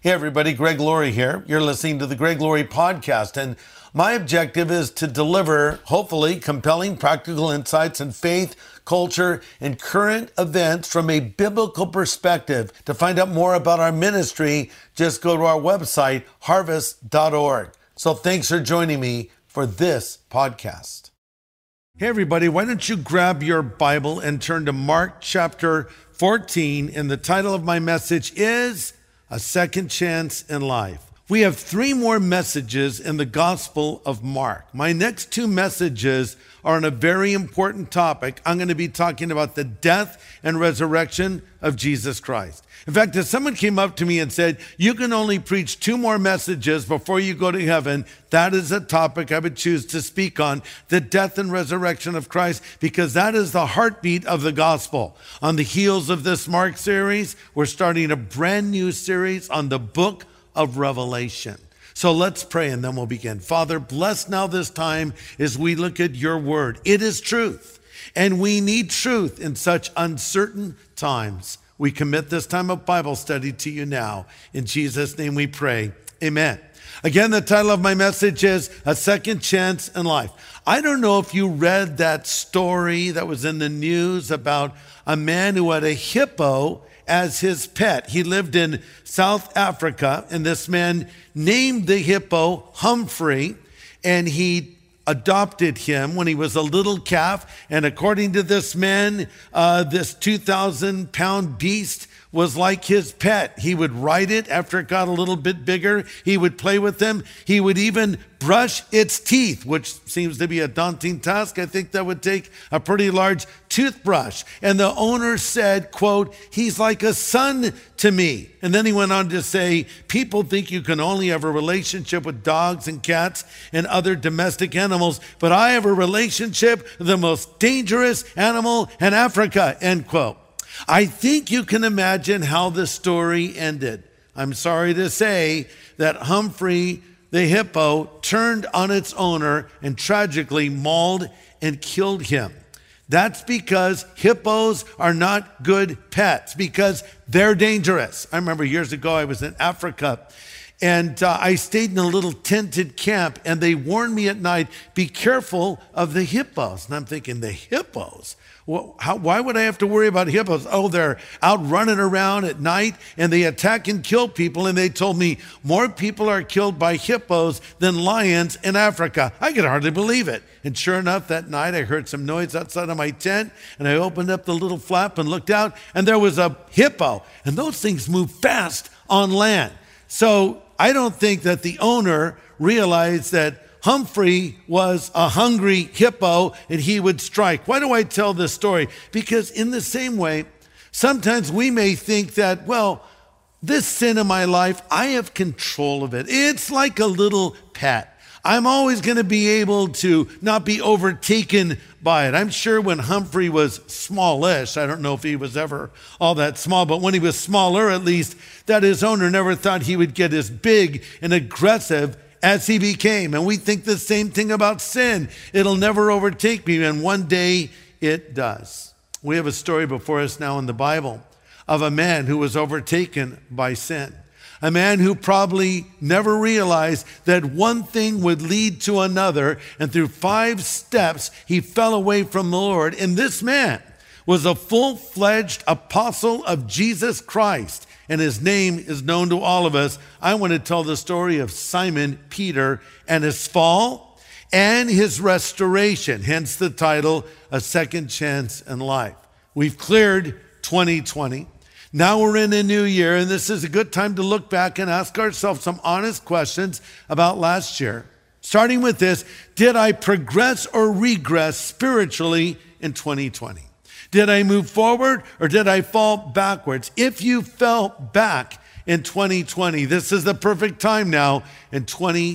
Hey everybody, Greg Laurie here. You're listening to the Greg Laurie Podcast, and my objective is to deliver, hopefully, compelling practical insights in faith, culture, and current events from a biblical perspective. To find out more about our ministry, just go to our website, harvest.org. So thanks for joining me for this podcast. Hey everybody, why don't you grab your Bible and turn to Mark chapter 14, and the title of my message is A Second Chance in Life. We have 3 more messages in the Gospel of Mark. My next 2 messages are on a very important topic. I'm going to be talking about the death and resurrection of Jesus Christ. In fact, if someone came up to me and said, you can only preach 2 more messages before you go to heaven, that is a topic I would choose to speak on, the death and resurrection of Christ, because that is the heartbeat of the gospel. On the heels of this Mark series, we're starting a brand new series on the book of Revelation. So let's pray and then we'll begin. Father, bless now this time as we look at your word. It is truth, and we need truth in such uncertain times. We commit this time of Bible study to you now. In Jesus' name we pray. Amen. Again, the title of my message is A Second Chance in Life. I don't know if you read that story that was in the news about a man who had a hippo as his pet. He lived in South Africa, and this man named the hippo Humphrey, and he adopted him when he was a little calf. And according to this man, this 2,000-pound beast was like his pet. He would ride it after it got a little bit bigger. He would play with them. He would even brush its teeth, which seems to be a daunting task. I think that would take a pretty large toothbrush. And the owner said, quote, he's like a son to me. And then he went on to say, people think you can only have a relationship with dogs and cats and other domestic animals, but I have a relationship with the most dangerous animal in Africa, end quote. I think you can imagine how the story ended. I'm sorry to say that Humphrey, the hippo, turned on its owner and tragically mauled and killed him. That's because hippos are not good pets, because they're dangerous. I remember years ago I was in Africa, and I stayed in a little tented camp, and they warned me at night, be careful of the hippos. And I'm thinking, the hippos? Well, why would I have to worry about hippos? Oh, they're out running around at night and they attack and kill people. And they told me more people are killed by hippos than lions in Africa. I could hardly believe it. And sure enough, that night I heard some noise outside of my tent, and I opened up the little flap and looked out, and there was a hippo. And those things move fast on land. So I don't think that the owner realized that Humphrey was a hungry hippo and he would strike. Why do I tell this story? Because in the same way, sometimes we may think that, well, this sin in my life, I have control of it. It's like a little pet. I'm always going to be able to not be overtaken by it. I'm sure when Humphrey was smallish, I don't know if he was ever all that small, but when he was smaller at least, that his owner never thought he would get as big and aggressive as he became. And we think the same thing about sin. It'll never overtake me, and one day it does. We have a story before us now in the Bible of a man who was overtaken by sin. A man who probably never realized that one thing would lead to another, and through 5 steps, he fell away from the Lord. And this man was a full-fledged apostle of Jesus Christ, and his name is known to all of us. I want to tell the story of Simon Peter and his fall and his restoration, hence the title, A Second Chance in Life. We've cleared 2020. Now we're in a new year, and this is a good time to look back and ask ourselves some honest questions about last year. Starting with this, did I progress or regress spiritually in 2020? Did I move forward or did I fall backwards? If you fell back in 2020, this is the perfect time now in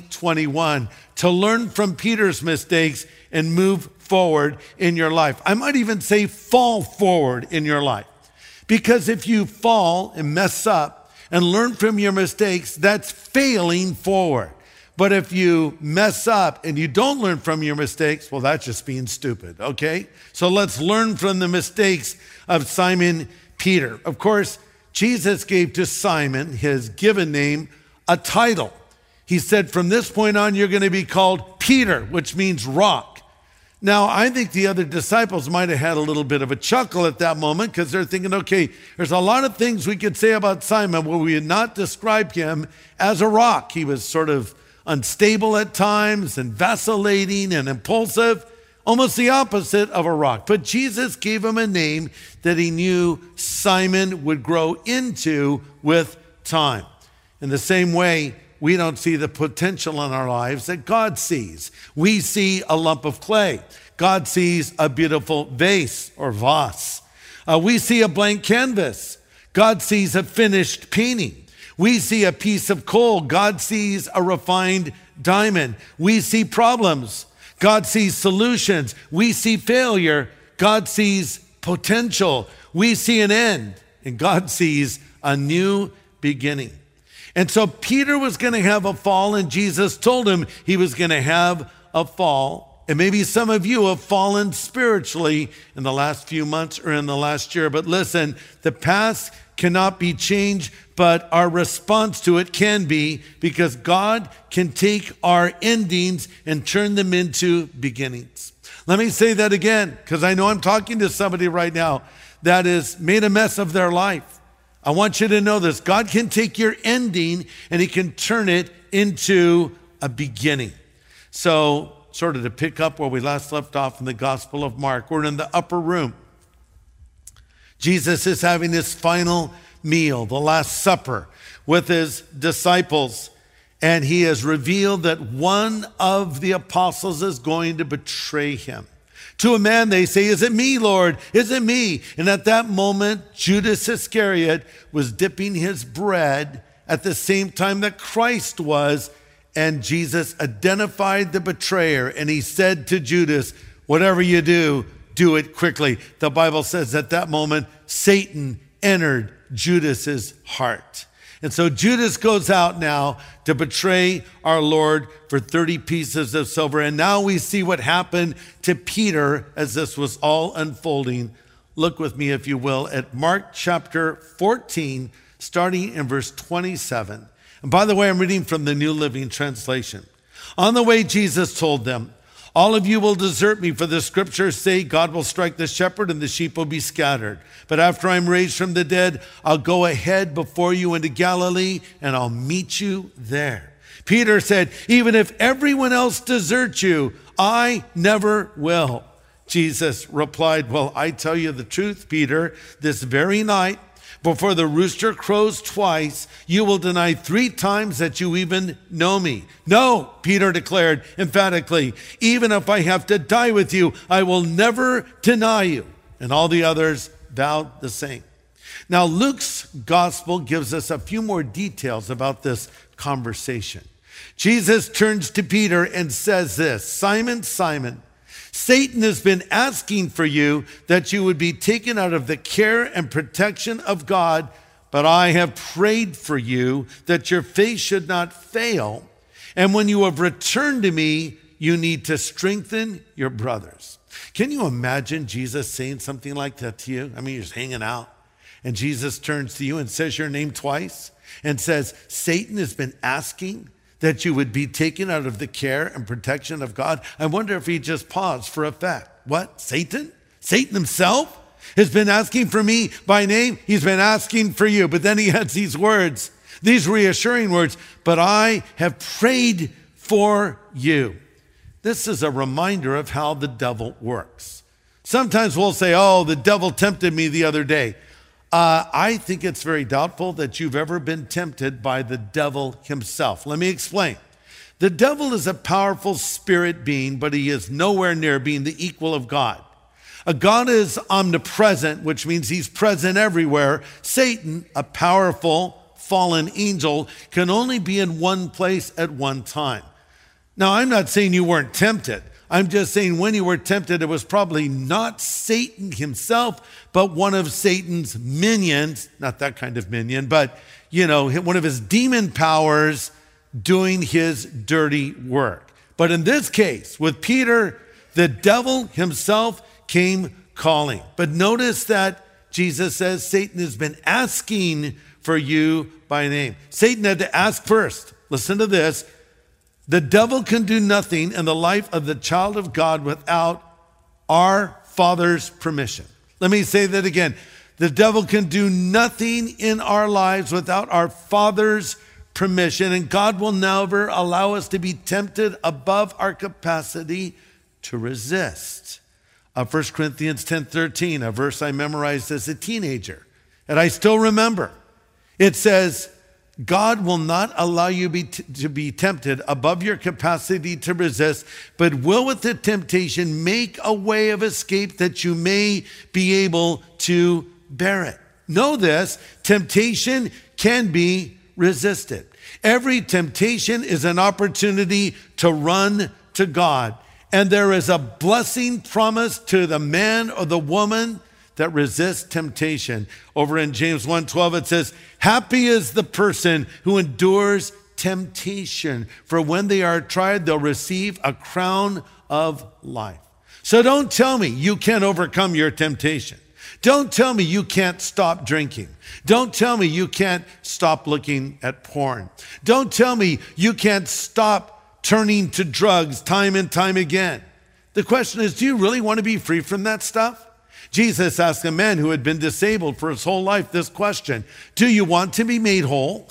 2021 to learn from Peter's mistakes and move forward in your life. I might even say fall forward in your life. Because if you fall and mess up and learn from your mistakes, that's failing forward. But if you mess up and you don't learn from your mistakes, well, that's just being stupid, okay? So let's learn from the mistakes of Simon Peter. Of course, Jesus gave to Simon, his given name, a title. He said, from this point on, you're going to be called Peter, which means rock. Now, I think the other disciples might have had a little bit of a chuckle at that moment because they're thinking, okay, there's a lot of things we could say about Simon where we would not describe him as a rock. He was sort of unstable at times and vacillating and impulsive, almost the opposite of a rock. But Jesus gave him a name that he knew Simon would grow into with time. In the same way, we don't see the potential in our lives that God sees. We see a lump of clay. God sees a beautiful vase or vase. We see a blank canvas. God sees a finished painting. We see a piece of coal. God sees a refined diamond. We see problems. God sees solutions. We see failure. God sees potential. We see an end. And God sees a new beginning. And so Peter was going to have a fall, and Jesus told him he was going to have a fall. And maybe some of you have fallen spiritually in the last few months or in the last year. But listen, the past cannot be changed, but our response to it can be, because God can take our endings and turn them into beginnings. Let me say that again, because I know I'm talking to somebody right now that has made a mess of their life. I want you to know this. God can take your ending and he can turn it into a beginning. So, sort of to pick up where we last left off in the Gospel of Mark, we're in the upper room. Jesus is having his final meal, the Last Supper, with his disciples. And he has revealed that one of the apostles is going to betray him. To a man, they say, is it me, Lord? Is it me? And at that moment, Judas Iscariot was dipping his bread at the same time that Christ was. And Jesus identified the betrayer. And he said to Judas, whatever you do, do it quickly. The Bible says at that moment, Satan entered Judas's heart. And so Judas goes out now to betray our Lord for 30 pieces of silver. And now we see what happened to Peter as this was all unfolding. Look with me, if you will, at Mark chapter 14, starting in verse 27. And by the way, I'm reading from the New Living Translation. On the way, Jesus told them, all of you will desert me, for the scriptures say God will strike the shepherd and the sheep will be scattered. But after I'm raised from the dead, I'll go ahead before you into Galilee and I'll meet you there. Peter said, even if everyone else deserts you, I never will. Jesus replied, well, I tell you the truth, Peter, this very night, before the rooster crows twice, you will deny 3 times that you even know me. No, Peter declared emphatically, even if I have to die with you, I will never deny you. And all the others vowed the same. Now, Luke's gospel gives us a few more details about this conversation. Jesus turns to Peter and says this, Simon, Simon, Satan has been asking for you that you would be taken out of the care and protection of God, but I have prayed for you that your faith should not fail. And when you have returned to me, you need to strengthen your brothers. Can you imagine Jesus saying something like that to you? I mean, you're just hanging out, and Jesus turns to you and says your name twice and says, Satan has been asking that you would be taken out of the care and protection of God. I wonder if he just paused for effect. What? Satan? Satan himself has been asking for me by name. He's been asking for you. But then he adds these words, these reassuring words, but I have prayed for you. This is a reminder of how the devil works. Sometimes we'll say, oh, the devil tempted me the other day. I think it's very doubtful that you've ever been tempted by the devil himself. Let me explain. The devil is a powerful spirit being, but he is nowhere near being the equal of God. God is omnipresent, which means he's present everywhere. Satan, a powerful fallen angel, can only be in one place at one time. Now, I'm not saying you weren't tempted. I'm just saying when you were tempted, it was probably not Satan himself, but one of Satan's minions, not that kind of minion, but, one of his demon powers doing his dirty work. But in this case, with Peter, the devil himself came calling. But notice that Jesus says, Satan has been asking for you by name. Satan had to ask first. Listen to this. The devil can do nothing in the life of the child of God without our Father's permission. Let me say that again. The devil can do nothing in our lives without our Father's permission, and God will never allow us to be tempted above our capacity to resist. 1 Corinthians 10:13, a verse I memorized as a teenager, and I still remember. It says, God will not allow you to be tempted above your capacity to resist, but will with the temptation make a way of escape that you may be able to bear it. Know this, temptation can be resisted. Every temptation is an opportunity to run to God. And there is a blessing promised to the man or the woman that resists temptation. Over in James 1:12, it says, happy is the person who endures temptation, for when they are tried, they'll receive a crown of life. So don't tell me you can't overcome your temptation. Don't tell me you can't stop drinking. Don't tell me you can't stop looking at porn. Don't tell me you can't stop turning to drugs time and time again. The question is, do you really want to be free from that stuff? Jesus asked a man who had been disabled for his whole life this question: do you want to be made whole?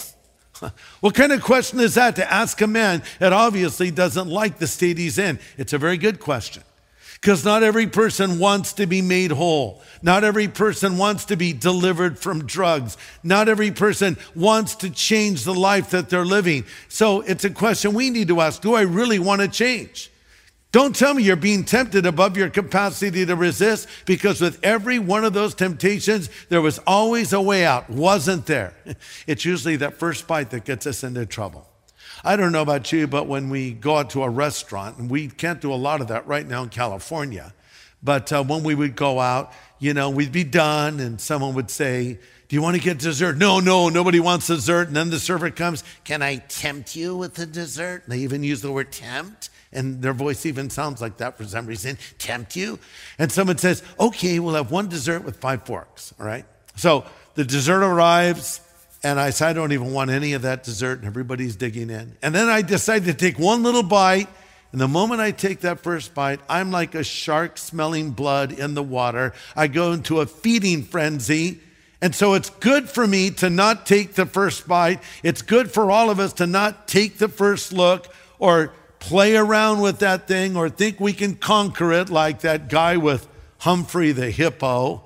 What kind of question is that to ask a man that obviously doesn't like the state he's in? It's a very good question, because not every person wants to be made whole. Not every person wants to be delivered from drugs. Not every person wants to change the life that they're living. So it's a question we need to ask: do I really want to change? Don't tell me you're being tempted above your capacity to resist, because with every one of those temptations, there was always a way out, wasn't there? It's usually that first bite that gets us into trouble. I don't know about you, but when we go out to a restaurant, and we can't do a lot of that right now in California, but when we would go out, we'd be done and someone would say, do you want to get dessert? No, nobody wants dessert. And then the server comes, can I tempt you with the dessert? And they even use the word tempt. And their voice even sounds like that for some reason. Tempt you? And someone says, okay, we'll have one dessert with 5 forks, all right? So the dessert arrives, and I say, I don't even want any of that dessert, and everybody's digging in. And then I decide to take one little bite, and the moment I take that first bite, I'm like a shark smelling blood in the water. I go into a feeding frenzy. And so it's good for me to not take the first bite. It's good for all of us to not take the first look or play around with that thing or think we can conquer it like that guy with Humphrey the hippo.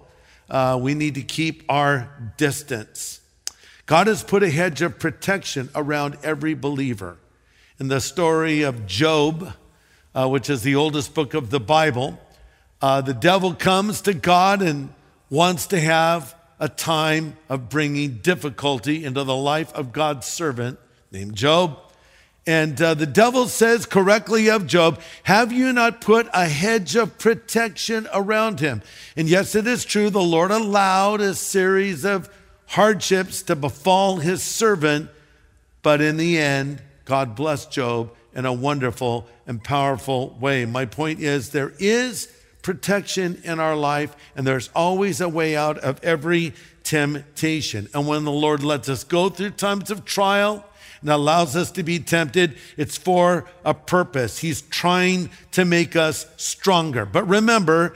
We need to keep our distance. God has put a hedge of protection around every believer. In the story of Job, which is the oldest book of the Bible, the devil comes to God and wants to have a time of bringing difficulty into the life of God's servant named Job. And the devil says correctly of Job, have you not put a hedge of protection around him? And yes, it is true, the Lord allowed a series of hardships to befall his servant, but in the end, God blessed Job in a wonderful and powerful way. My point is, there is protection in our life, and there's always a way out of every temptation. And when the Lord lets us go through times of trial and allows us to be tempted, it's for a purpose. He's trying to make us stronger. But remember,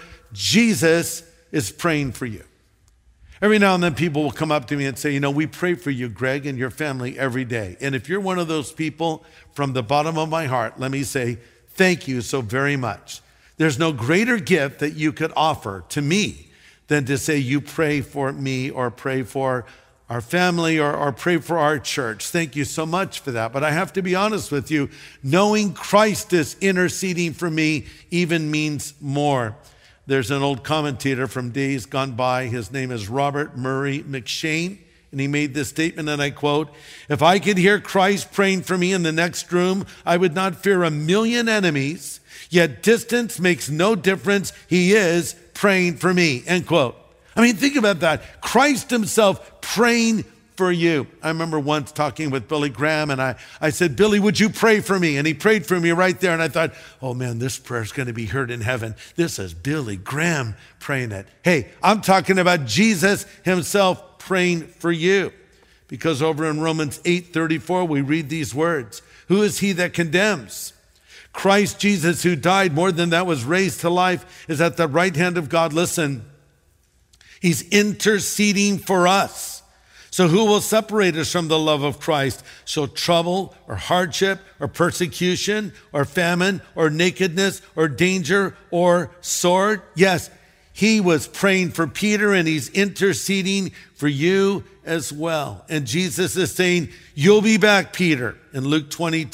Jesus is praying for you. Every now and then people will come up to me and say, we pray for you, Greg, and your family every day. And if you're one of those people, from the bottom of my heart, let me say thank you so very much. There's no greater gift that you could offer to me than to say you pray for me or pray for our family or pray for our church. Thank you so much for that. But I have to be honest with you, knowing Christ is interceding for me even means more. There's an old commentator from days gone by. His name is Robert Murray McShane. And he made this statement, and I quote, if I could hear Christ praying for me in the next room, I would not fear a million enemies, yet distance makes no difference. He is praying for me, end quote. I mean, think about that. Christ himself praying for you. I remember once talking with Billy Graham, and I said, Billy, would you pray for me? And he prayed for me right there. And I thought, oh man, this prayer is going to be heard in heaven. This is Billy Graham praying it. Hey, I'm talking about Jesus himself praying for you. Because over in Romans 8:34, we read these words. Who is he that condemns? Christ Jesus, who died, more than that was raised to life, is at the right hand of God. Listen, he's interceding for us. So who will separate us from the love of Christ? Shall trouble or hardship or persecution or famine or nakedness or danger or sword? Yes, he was praying for Peter, and he's interceding for you as well. And Jesus is saying, you'll be back, Peter. In Luke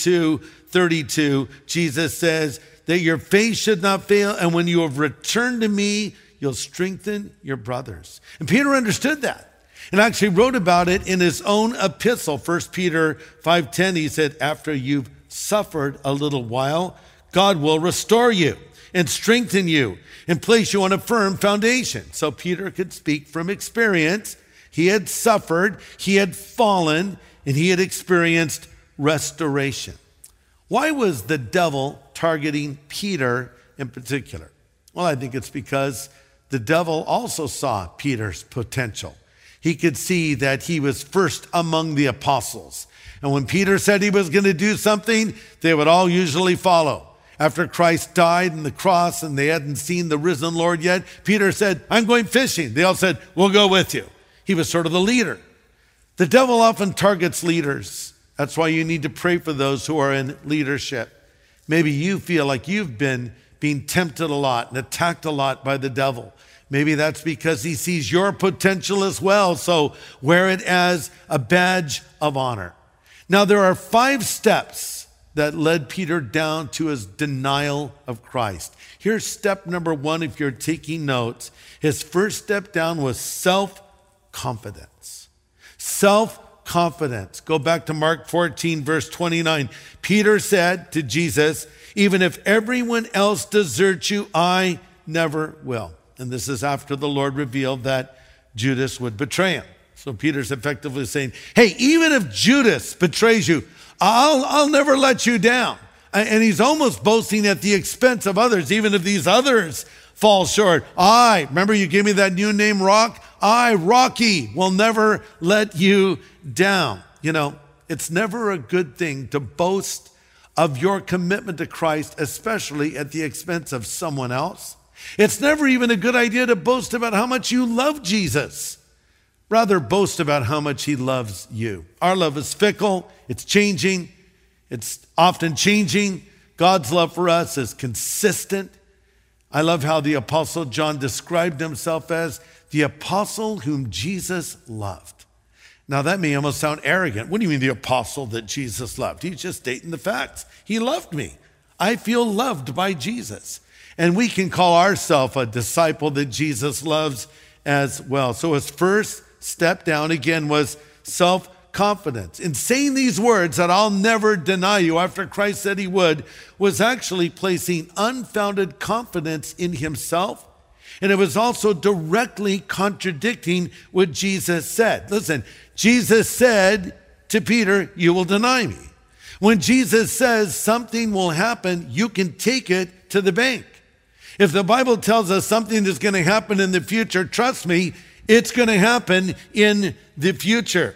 22:32, Jesus says that your faith should not fail, and when you have returned to me, you'll strengthen your brothers. And Peter understood that and actually wrote about it in his own epistle. 1 Peter 5:10, he said, after you've suffered a little while, God will restore you and strengthen you and place you on a firm foundation. So Peter could speak from experience. He had suffered, he had fallen, and he had experienced restoration. Why was the devil targeting Peter in particular? Well, I think it's because the devil also saw Peter's potential. He could see that he was first among the apostles. And when Peter said he was going to do something, they would all usually follow. After Christ died on the cross and they hadn't seen the risen Lord yet, Peter said, I'm going fishing. They all said, we'll go with you. He was sort of the leader. The devil often targets leaders. That's why you need to pray for those who are in leadership. Maybe you feel like you've been being tempted a lot and attacked a lot by the devil. Maybe that's because he sees your potential as well. So wear it as a badge of honor. Now, there are 5 steps that led Peter down to his denial of Christ. Here's step number 1 if you're taking notes. His first step down was self-confidence. Self-confidence. Go back to Mark 14, verse 29. Peter said to Jesus, even if everyone else deserts you, I never will. And this is after the Lord revealed that Judas would betray him. So Peter's effectively saying, hey, even if Judas betrays you, I'll never let you down. And he's almost boasting at the expense of others, even if these others fall short. Remember you gave me that new name, Rock? Rocky, will never let you down. You know, it's never a good thing to boast of your commitment to Christ, especially at the expense of someone else. It's never even a good idea to boast about how much you love Jesus. Rather, boast about how much he loves you. Our love is fickle. It's changing. It's often changing. God's love for us is consistent. I love how the Apostle John described himself as the apostle whom Jesus loved. Now, that may almost sound arrogant. What do you mean the apostle that Jesus loved? He's just stating the facts. He loved me. I feel loved by Jesus. And we can call ourselves a disciple that Jesus loves as well. So his first step down again was self-confidence. In saying these words that I'll never deny you after Christ said he would, was actually placing unfounded confidence in himself. And it was also directly contradicting what Jesus said. Listen, Jesus said to Peter, you will deny me. When Jesus says something will happen, you can take it to the bank. If the Bible tells us something is going to happen in the future, trust me, it's going to happen in the future.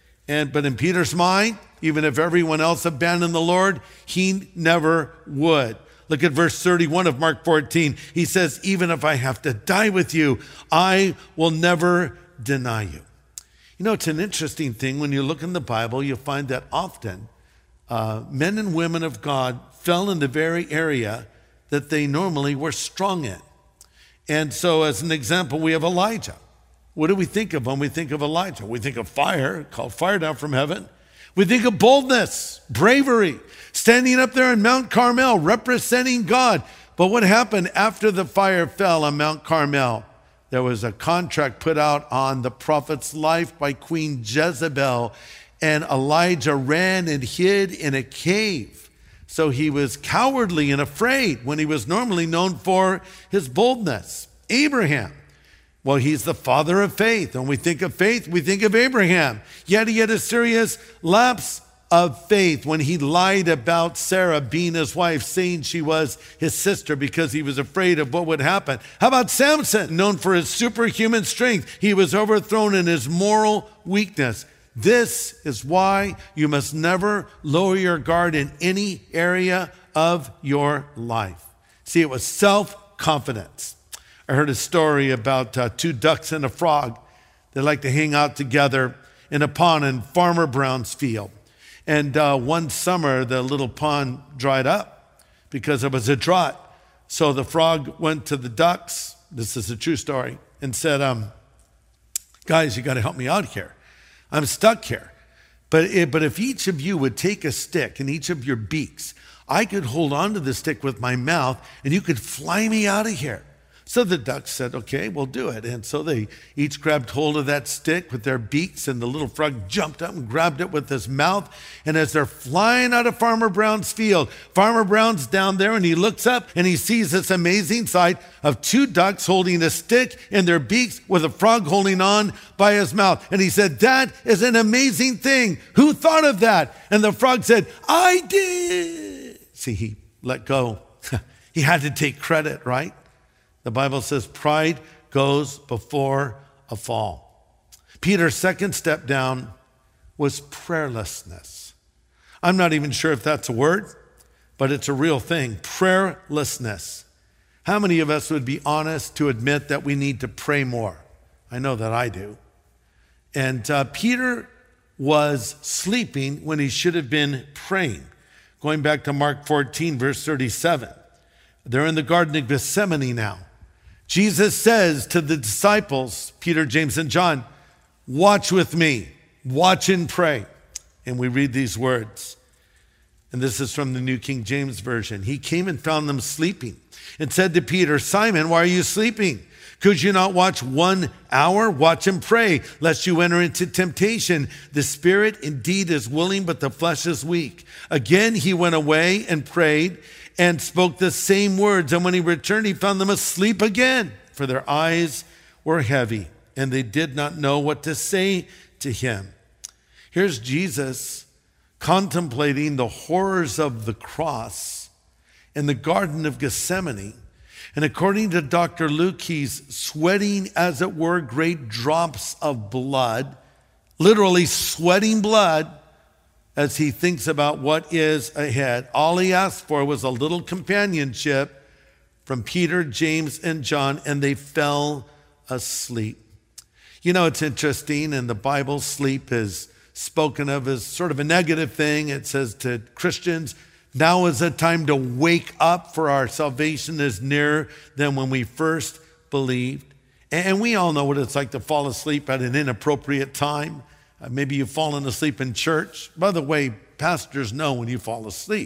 But in Peter's mind, even if everyone else abandoned the Lord, he never would. Look at verse 31 of Mark 14. He says, even if I have to die with you, I will never deny you. You know, it's an interesting thing. When you look in the Bible, you'll find that often men and women of God fell in the very area that they normally were strong in. And so as an example, we have Elijah. What do we think of when we think of Elijah? We think of fire, called fire down from heaven. We think of boldness, bravery, standing up there on Mount Carmel, representing God. But what happened after the fire fell on Mount Carmel? There was a contract put out on the prophet's life by Queen Jezebel, and Elijah ran and hid in a cave. So he was cowardly and afraid when he was normally known for his boldness. Abraham, Well, he's the father of faith. When we think of faith, we think of Abraham. Yet he had a serious lapse of faith when he lied about Sarah being his wife, saying she was his sister because he was afraid of what would happen. How about Samson, known for his superhuman strength? He was overthrown in his moral weakness. This is why you must never lower your guard in any area of your life. See, it was self-confidence. I heard a story about two ducks and a frog. They like to hang out together in a pond in Farmer Brown's field. And one summer, the little pond dried up because it was a drought. So the frog went to the ducks, this is a true story, and said, guys, you got to help me out here. I'm stuck here. But if each of you would take a stick in each of your beaks, I could hold on to the stick with my mouth and you could fly me out of here. So the ducks said, okay, we'll do it. And so they each grabbed hold of that stick with their beaks, and the little frog jumped up and grabbed it with his mouth. And as they're flying out of Farmer Brown's field, Farmer Brown's down there and he looks up and he sees this amazing sight of two ducks holding a stick in their beaks with a frog holding on by his mouth. And he said, that is an amazing thing. Who thought of that? And the frog said, I did. See, he let go. He had to take credit, right? The Bible says pride goes before a fall. Peter's second step down was prayerlessness. I'm not even sure if that's a word, but it's a real thing. Prayerlessness. How many of us would be honest to admit that we need to pray more? I know that I do. And Peter was sleeping when he should have been praying. Going back to Mark 14, verse 37. They're in the Garden of Gethsemane now. Jesus says to the disciples, Peter, James, and John, watch with me, watch and pray. And we read these words. And this is from the New King James Version. He came and found them sleeping and said to Peter, Simon, why are you sleeping? Could you not watch 1 hour? Watch and pray, lest you enter into temptation. The spirit indeed is willing, but the flesh is weak. Again, he went away and prayed and spoke the same words. And when he returned, he found them asleep again, for their eyes were heavy, and they did not know what to say to him. Here's Jesus contemplating the horrors of the cross in the Garden of Gethsemane. And according to Dr. Luke, he's sweating, as it were, great drops of blood, literally sweating blood, as he thinks about what is ahead. All he asked for was a little companionship from Peter, James, and John, and they fell asleep. You know, it's interesting, in the Bible, sleep is spoken of as sort of a negative thing. It says to Christians, now is a time to wake up, for our salvation is nearer than when we first believed. And we all know what it's like to fall asleep at an inappropriate time. Maybe you've fallen asleep in church. By the way, pastors know when you fall asleep.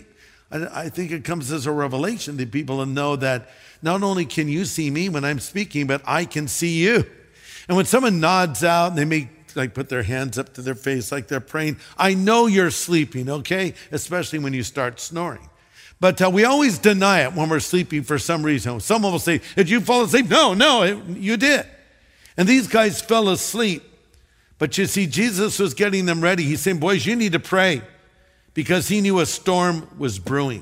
I think it comes as a revelation to people to know that not only can you see me when I'm speaking, but I can see you. And when someone nods out and they may put their hands up to their face like they're praying, I know you're sleeping, okay? Especially when you start snoring. But we always deny it when we're sleeping for some reason. Someone will say, did you fall asleep? No, you did. And these guys fell asleep. But you see, Jesus was getting them ready. He's saying, boys, you need to pray, because he knew a storm was brewing.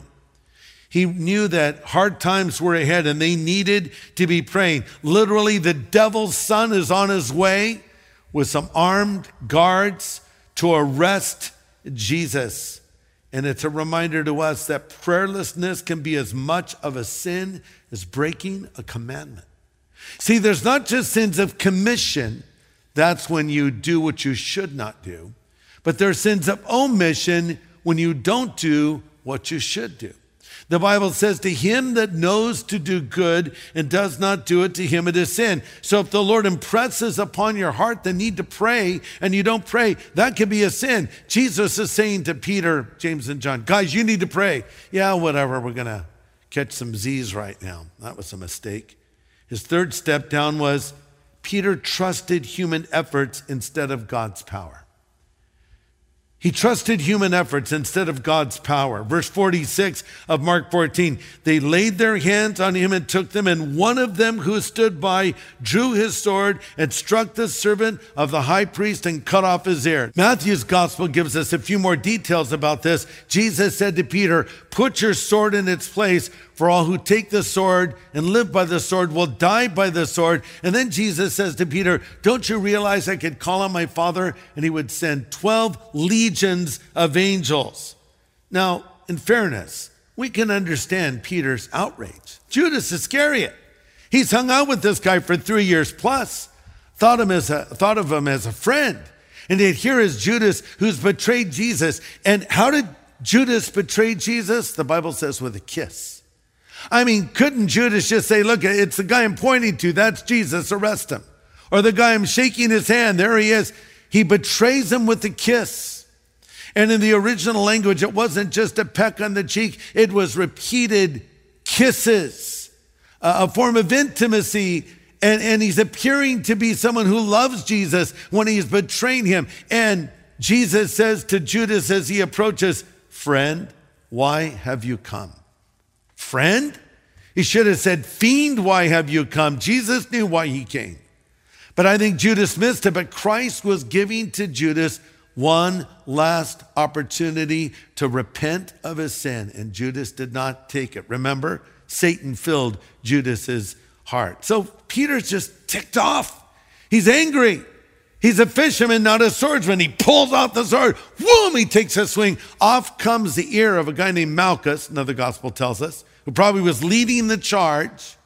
He knew that hard times were ahead and they needed to be praying. Literally, the devil's son is on his way with some armed guards to arrest Jesus. And it's a reminder to us that prayerlessness can be as much of a sin as breaking a commandment. See, there's not just sins of commission. That's when you do what you should not do. But there are sins of omission when you don't do what you should do. The Bible says, to him that knows to do good and does not do it, to him it is sin. So if the Lord impresses upon your heart the need to pray and you don't pray, that could be a sin. Jesus is saying to Peter, James, and John, guys, you need to pray. Yeah, whatever, we're going to catch some Z's right now. That was a mistake. His third step down was Peter trusted human efforts instead of God's power. He trusted human efforts instead of God's power. Verse 46 of Mark 14, they laid their hands on him and took them, and one of them who stood by drew his sword and struck the servant of the high priest and cut off his ear. Matthew's gospel gives us a few more details about this. Jesus said to Peter, put your sword in its place, for all who take the sword and live by the sword will die by the sword. And then Jesus says to Peter, don't you realize I could call on my Father and he would send 12 legions of angels? Now, in fairness, we can understand Peter's outrage. Judas Iscariot, he's hung out with this guy for 3 years plus, thought of him as a friend. And yet here is Judas who's betrayed Jesus. And how did Judas betray Jesus? The Bible says with a kiss. I mean, couldn't Judas just say, look, it's the guy I'm pointing to, that's Jesus, arrest him. Or the guy I'm shaking his hand, there he is. He betrays him with a kiss. And in the original language, it wasn't just a peck on the cheek, it was repeated kisses, a form of intimacy. And he's appearing to be someone who loves Jesus when he's betraying him. And Jesus says to Judas as he approaches, friend, why have you come? Friend? He should have said, fiend, why have you come? Jesus knew why he came. But I think Judas missed it. But Christ was giving to Judas one last opportunity to repent of his sin. And Judas did not take it. Remember, Satan filled Judas's heart. So Peter's just ticked off. He's angry. He's a fisherman, not a swordsman. He pulls out the sword. Whoom, he takes a swing. Off comes the ear of a guy named Malchus, another gospel tells us, who probably was leading the charge.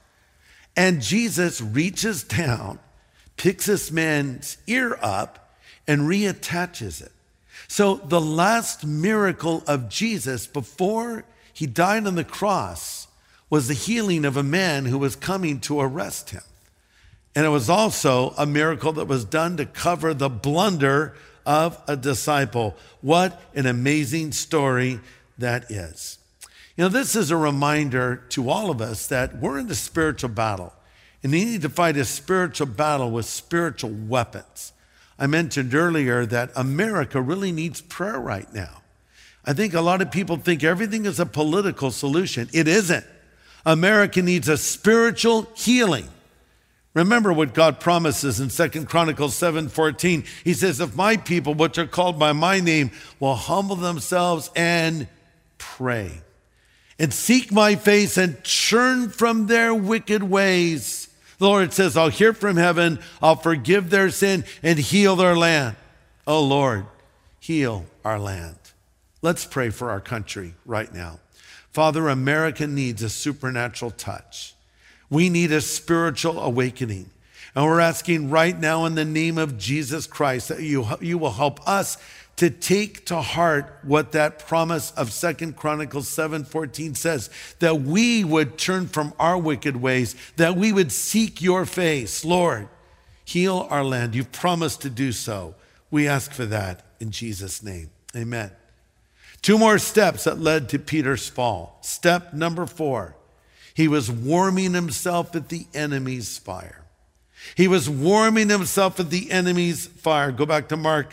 And Jesus reaches down, picks this man's ear up, and reattaches it. So the last miracle of Jesus before he died on the cross was the healing of a man who was coming to arrest him. And it was also a miracle that was done to cover the blunder of a disciple. What an amazing story that is. You know, this is a reminder to all of us that we're in a spiritual battle, and you need to fight a spiritual battle with spiritual weapons. I mentioned earlier that America really needs prayer right now. I think a lot of people think everything is a political solution. It isn't. America needs a spiritual healing. Remember what God promises in 2 Chronicles 7:14. He says, if my people, which are called by my name, will humble themselves and pray and seek my face and turn from their wicked ways. The Lord says, I'll hear from heaven, I'll forgive their sin and heal their land. Oh Lord, heal our land. Let's pray for our country right now. Father, America needs a supernatural touch. We need a spiritual awakening. And we're asking right now in the name of Jesus Christ that you will help us to take to heart what that promise of 2 Chronicles 7:14 says, that we would turn from our wicked ways, that we would seek your face. Lord, heal our land. You've promised to do so. We ask for that in Jesus' name. Amen. 2 more steps that led to Peter's fall. Step number 4. He was warming himself at the enemy's fire. He was warming himself at the enemy's fire. Go back to Mark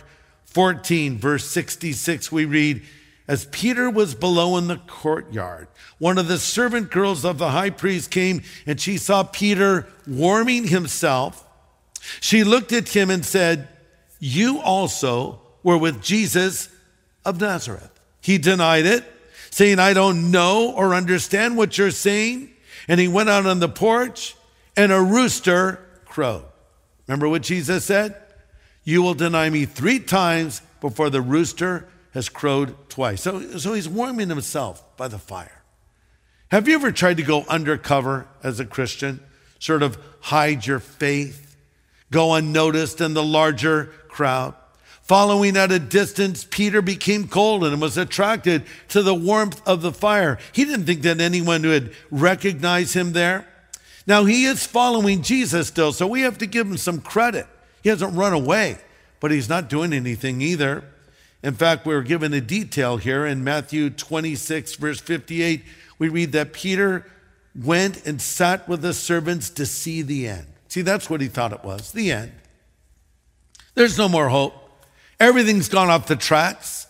14, verse 66. We read, as Peter was below in the courtyard, one of the servant girls of the high priest came, and she saw Peter warming himself. She looked at him and said, you also were with Jesus of Nazareth. He denied it, saying, I don't know or understand what you're saying. And he went out on the porch, and a rooster crowed. Remember what Jesus said? You will deny me 3 times before the rooster has crowed twice. So he's warming himself by the fire. Have you ever tried to go undercover as a Christian? Sort of hide your faith, go unnoticed in the larger crowd? Following at a distance, Peter became cold and was attracted to the warmth of the fire. He didn't think that anyone would recognize him there. Now, he is following Jesus still, so we have to give him some credit. He hasn't run away, but he's not doing anything either. In fact, we're given a detail here in Matthew 26, verse 58. We read that Peter went and sat with the servants to see the end. See, that's what he thought it was, the end. There's no more hope. Everything's gone off the tracks.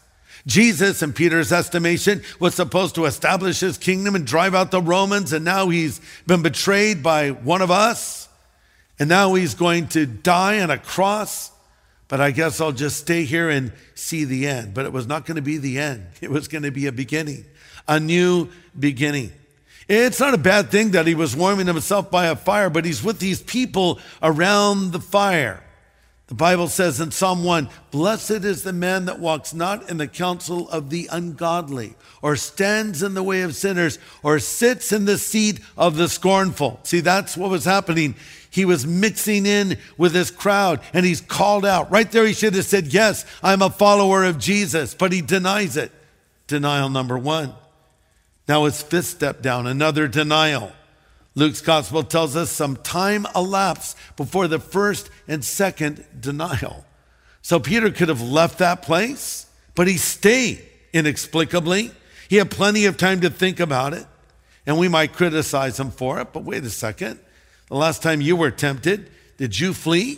Jesus, in Peter's estimation, was supposed to establish his kingdom and drive out the Romans, and now he's been betrayed by one of us, and now he's going to die on a cross. But I guess I'll just stay here and see the end. But it was not going to be the end. It was going to be a beginning, a new beginning. It's not a bad thing that he was warming himself by a fire, but he's with these people around the fire. The Bible says in Psalm 1, "Blessed is the man that walks not in the counsel of the ungodly, or stands in the way of sinners, or sits in the seat of the scornful." See, that's what was happening. He was mixing in with this crowd, and he's called out. Right there, he should have said, "Yes, I'm a follower of Jesus," but he denies it. Denial number one. Now his fifth step down, another denial. Luke's gospel tells us some time elapsed before the first and second denial. So Peter could have left that place, but he stayed inexplicably. He had plenty of time to think about it, and we might criticize him for it, but wait a second. The last time you were tempted, did you flee?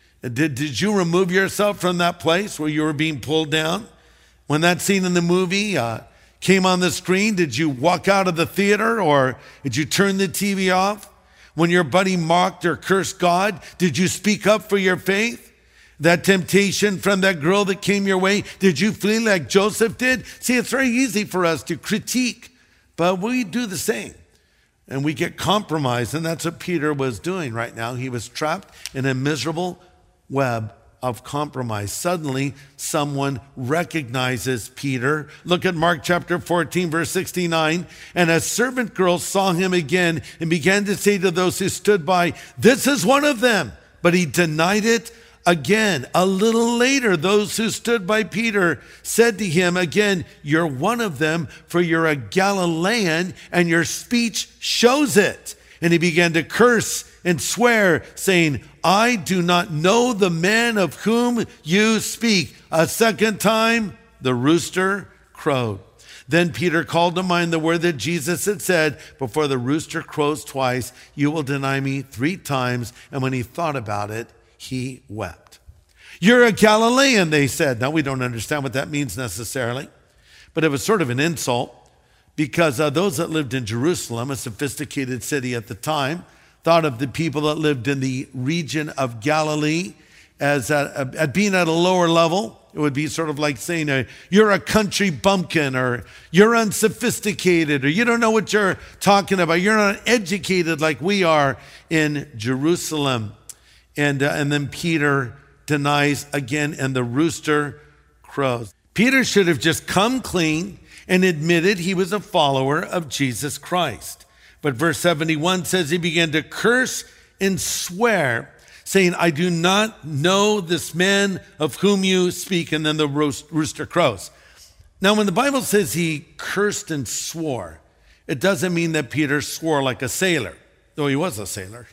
Did you remove yourself from that place where you were being pulled down? When that scene in the movie came on the screen, did you walk out of the theater or did you turn the TV off? When your buddy mocked or cursed God, did you speak up for your faith? That temptation from that girl that came your way, did you flee like Joseph did? See, it's very easy for us to critique, but we do the same. And we get compromised, and that's what Peter was doing right now. He was trapped in a miserable web of compromise. Suddenly, someone recognizes Peter. Look at Mark chapter 14, verse 69. "And a servant girl saw him again and began to say to those who stood by, 'This is one of them.' But he denied it again. A little later, those who stood by Peter said to him again, 'You're one of them, for you're a Galilean, and your speech shows it.' And he began to curse and swear, saying, 'I do not know the man of whom you speak.' A second time, the rooster crowed. Then Peter called to mind the word that Jesus had said, 'Before the rooster crows twice, you will deny me 3 times.' And when he thought about it, he wept." "You're a Galilean," they said. Now, we don't understand what that means necessarily, but it was sort of an insult because those that lived in Jerusalem, a sophisticated city at the time, thought of the people that lived in the region of Galilee as being at a lower level. It would be sort of like saying, "You're a country bumpkin," or "You're unsophisticated," or "You don't know what you're talking about. You're not educated like we are in Jerusalem." And then Peter denies again, and the rooster crows. Peter should have just come clean and admitted he was a follower of Jesus Christ. But verse 71 says he began to curse and swear, saying, "I do not know this man of whom you speak." And then the rooster crows. Now, when the Bible says he cursed and swore, it doesn't mean that Peter swore like a sailor, though he was a sailor.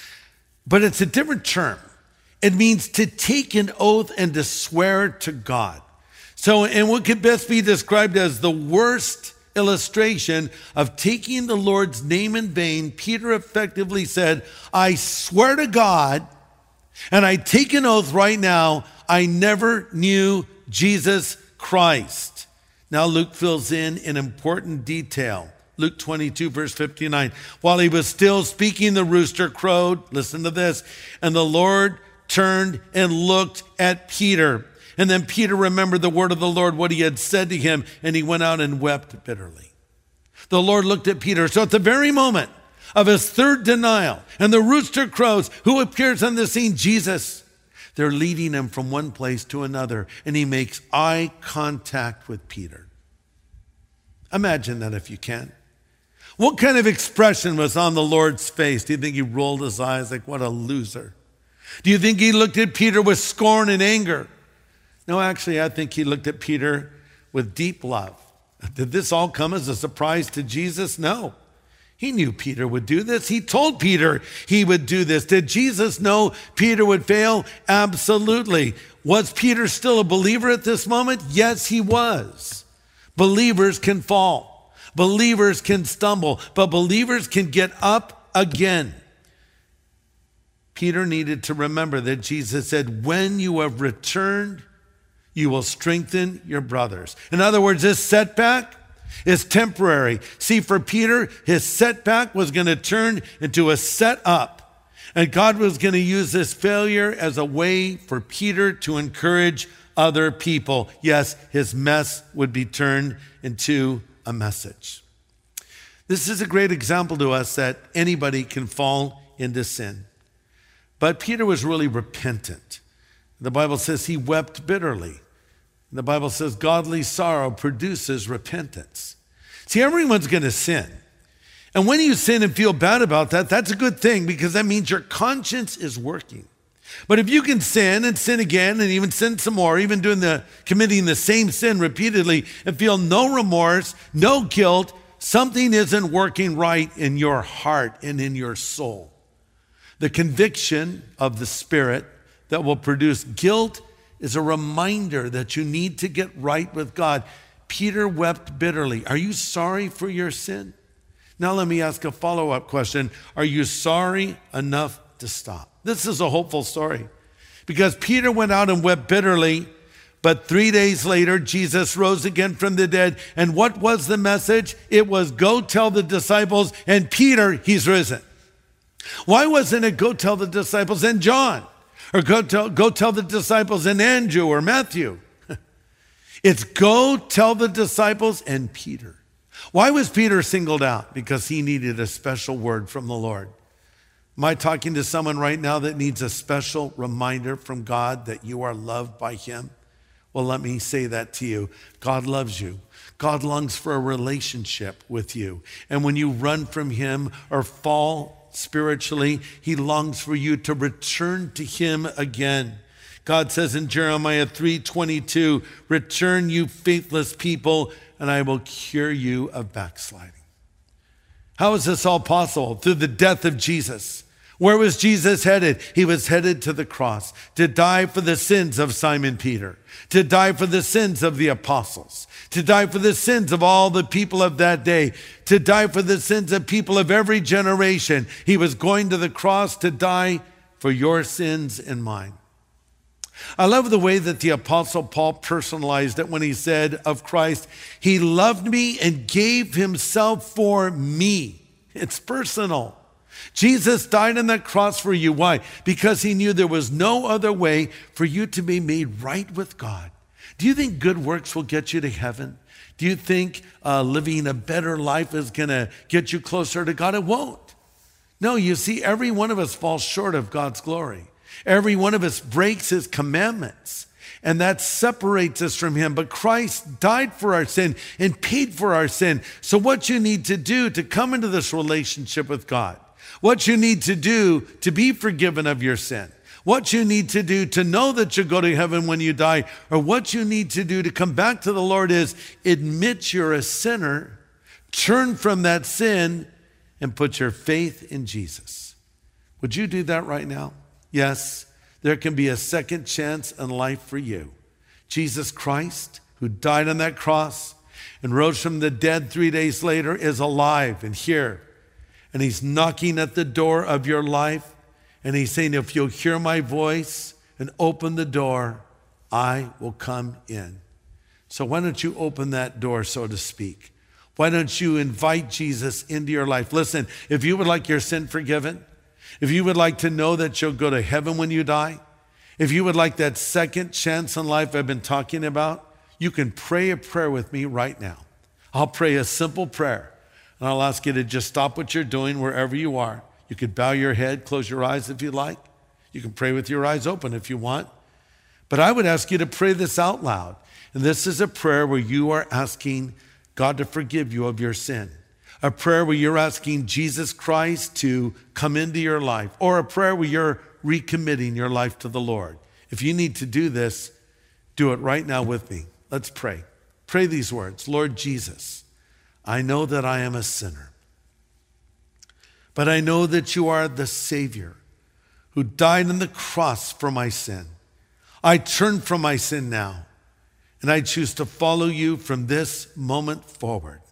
But it's a different term. It means to take an oath and to swear to God. So, and what could best be described as the worst illustration of taking the Lord's name in vain, Peter effectively said, "I swear to God, and I take an oath right now, I never knew Jesus Christ." Now Luke fills in an important detail. Luke 22, verse 59. "While he was still speaking, the rooster crowed." Listen to this. "And the Lord turned and looked at Peter. And then Peter remembered the word of the Lord, what he had said to him, and he went out and wept bitterly." The Lord looked at Peter. So at the very moment of his third denial, and the rooster crows, who appears on the scene? Jesus. They're leading him from one place to another, and he makes eye contact with Peter. Imagine that if you can. What kind of expression was on the Lord's face? Do you think he rolled his eyes like, "What a loser"? Do you think he looked at Peter with scorn and anger? No, actually, I think he looked at Peter with deep love. Did this all come as a surprise to Jesus? No. He knew Peter would do this. He told Peter he would do this. Did Jesus know Peter would fail? Absolutely. Was Peter still a believer at this moment? Yes, he was. Believers can fall. Believers can stumble, but believers can get up again. Peter needed to remember that Jesus said, "When you have returned you will strengthen your brothers. In other words, this setback is temporary. See, for Peter, his setback was going to turn into a set up. And God was going to use this failure as a way for Peter to encourage other people. Yes, his mess would be turned into a message. This is a great example to us that anybody can fall into sin. But Peter was really repentant. The Bible says he wept bitterly. The Bible says godly sorrow produces repentance. See, everyone's going to sin. And when you sin and feel bad about that, that's a good thing because that means your conscience is working. But if you can sin and sin again and even sin some more, even committing the same sin repeatedly and feel no remorse, no guilt, something isn't working right in your heart and in your soul. The conviction of the Spirit that will produce guilt is a reminder that you need to get right with God. Peter wept bitterly. Are you sorry for your sin? Now let me ask a follow-up question. Are you sorry enough to stop? This is a hopeful story because Peter went out and wept bitterly, but 3 days later, Jesus rose again from the dead. And what was the message? It was, go tell the disciples, and Peter, he's risen. Why wasn't it go tell the disciples and John? Or go tell the disciples and Andrew or Matthew? It's go tell the disciples and Peter. Why was Peter singled out? Because he needed a special word from the Lord. Am I talking to someone right now that needs a special reminder from God that you are loved by him? Well, let me say that to you. God loves you. God longs for a relationship with you. And when you run from him or fall spiritually, he longs for you to return to him again. God says in Jeremiah 3:22, return you faithless people, and I will cure you of backsliding. How is this all possible? Through the death of Jesus. Where was Jesus headed? He was headed to the cross to die for the sins of Simon Peter, to die for the sins of the apostles, to die for the sins of all the people of that day, to die for the sins of people of every generation. He was going to the cross to die for your sins and mine. I love the way that the Apostle Paul personalized it when he said of Christ, he loved me and gave himself for me. It's personal. Jesus died on that cross for you. Why? Because he knew there was no other way for you to be made right with God. Do you think good works will get you to heaven? Do you think living a better life is going to get you closer to God? It won't. No, you see, every one of us falls short of God's glory. Every one of us breaks his commandments, and that separates us from him. But Christ died for our sin and paid for our sin. So what you need to do to come into this relationship with God, what you need to do to be forgiven of your sin, what you need to do to know that you'll go to heaven when you die, or what you need to do to come back to the Lord is admit you're a sinner, turn from that sin, and put your faith in Jesus. Would you do that right now? Yes, there can be a second chance in life for you. Jesus Christ, who died on that cross and rose from the dead 3 days later, is alive and here. And he's knocking at the door of your life. And he's saying, if you'll hear my voice and open the door, I will come in. So why don't you open that door, so to speak? Why don't you invite Jesus into your life? Listen, if you would like your sin forgiven, if you would like to know that you'll go to heaven when you die, if you would like that second chance in life I've been talking about, you can pray a prayer with me right now. I'll pray a simple prayer, and I'll ask you to just stop what you're doing wherever you are. You could bow your head, close your eyes if you like. You can pray with your eyes open if you want. But I would ask you to pray this out loud. And this is a prayer where you are asking God to forgive you of your sin. A prayer where you're asking Jesus Christ to come into your life, or a prayer where you're recommitting your life to the Lord. If you need to do this, do it right now with me. Let's pray. Pray these words. Lord Jesus, I know that I am a sinner, but I know that you are the Savior who died on the cross for my sin. I turn from my sin now, and I choose to follow you from this moment forward.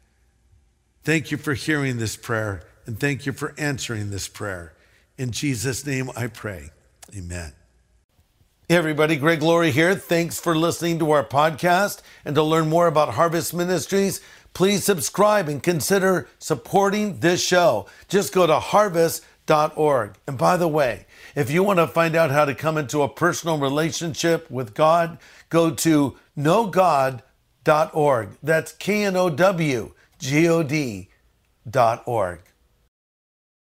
Thank you for hearing this prayer, and thank you for answering this prayer. In Jesus' name I pray, amen. Hey everybody, Greg Laurie here. Thanks for listening to our podcast. And to learn more about Harvest Ministries, please subscribe and consider supporting this show. Just go to harvest.org. And by the way, if you want to find out how to come into a personal relationship with God, go to knowgod.org. That's KNOWGOD.org.